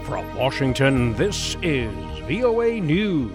From Washington, this is VOA News.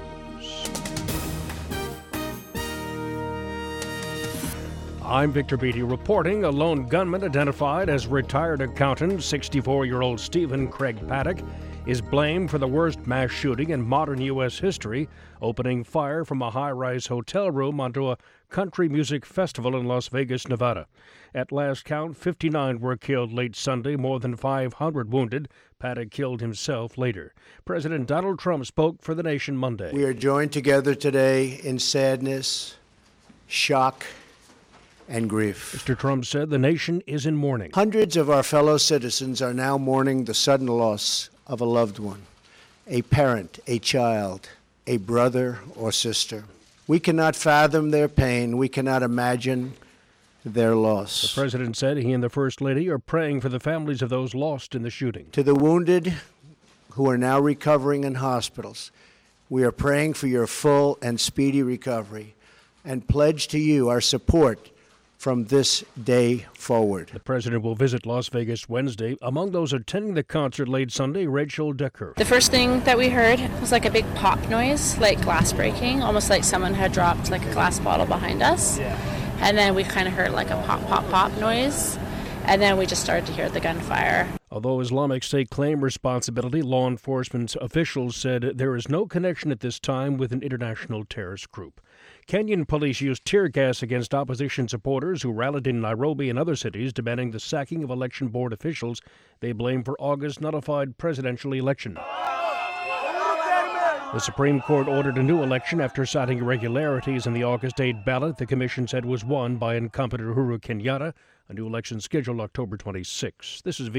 I'm Victor Beatty reporting. A lone gunman identified as retired accountant 64-year-old Stephen Craig Paddock is blamed for the worst mass shooting in modern U.S. history, opening fire from a high-rise hotel room onto a country music festival in Las Vegas, Nevada. At last count, 59 were killed late Sunday, more than 500 wounded. Paddock killed himself later. President Donald Trump spoke for the nation Monday. We are joined together today in sadness, shock, and grief. Mr. Trump said the nation is in mourning. Hundreds of our fellow citizens are now mourning the sudden loss of a loved one, a parent, a child, a brother or sister. We cannot fathom their pain. We cannot imagine their loss. The president said he and the First Lady are praying for the families of those lost in the shooting. To the wounded who are now recovering in hospitals, we are praying for your full and speedy recovery and pledge to you our support from this day forward. The president will visit Las Vegas Wednesday. Among those attending the concert late Sunday, Rachel Decker. The first thing that we heard was like a big pop noise, like glass breaking, almost like someone had dropped like a glass bottle behind us. Yeah. And then we kind of heard like a pop, pop, pop noise. And then we just started to hear the gunfire. Although Islamic State claimed responsibility, law enforcement officials said there is no connection at this time with an international terrorist group. Kenyan police used tear gas against opposition supporters who rallied in Nairobi and other cities demanding the sacking of election board officials they blame for August nullified presidential election. The Supreme Court ordered a new election after citing irregularities in the August 8 ballot the commission said was won by incumbent Uhuru Kenyatta. A new election scheduled October 26. This is